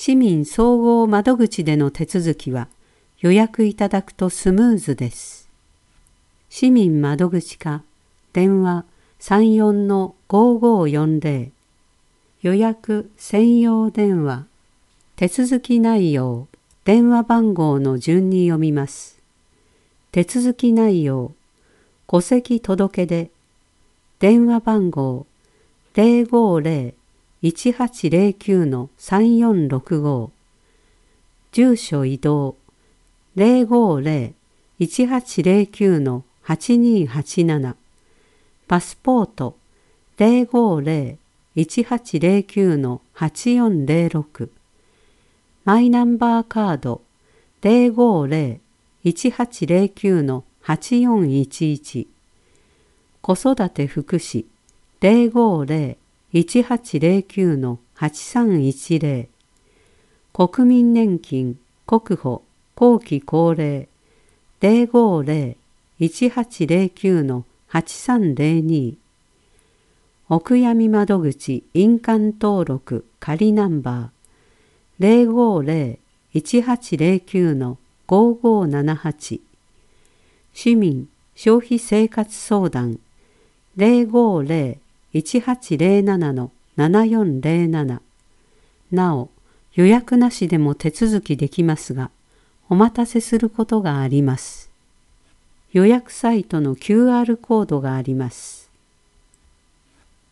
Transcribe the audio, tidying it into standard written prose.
市民総合窓口での手続きは予約いただくとスムーズです。市民窓口課電話34-5540予約専用電話手続き内容電話番号の順に読みます。手続き内容戸籍届出電話番号050-1809-3465住所移動050-1809-8287パスポート050-1809-8406マイナンバーカード050-1809-8411子育て福祉050-1809-8310国民年金国保後期高齢050-1809-8302お悔やみ窓口印鑑登録仮ナンバー050-1809-5578市民消費生活相談050-1807-7407なお予約なしでも手続きできますがお待たせすることがあります。予約サイトの QR コードがあります。